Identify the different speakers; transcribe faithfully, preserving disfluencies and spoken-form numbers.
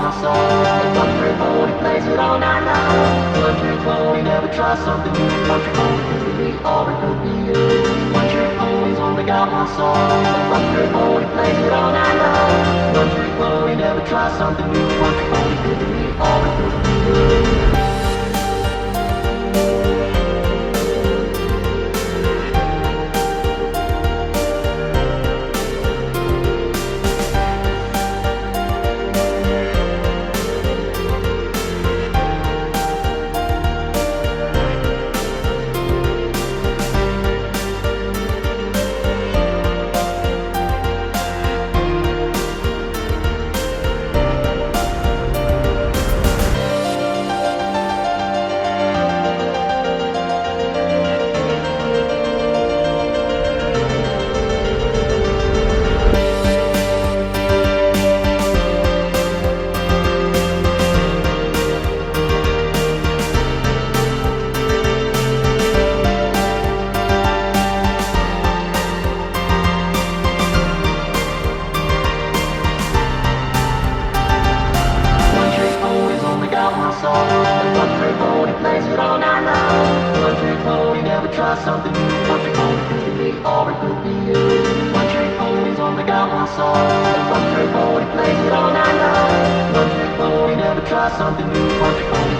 Speaker 1: my soul. Country boy, he plays it all night long. Country boy, he never tries something new. Country boy, could be or it could be you. Country boy, he's only got one soul. Country boy, he plays it all night long. Country boy, he never tries something new. Country boy, he could be or it could be you. Try something new, country boy, could be or it could be you. Country boy, he's only got one soul. Country boy, he plays it all night long. Country boy, he never tries something new. Country boy.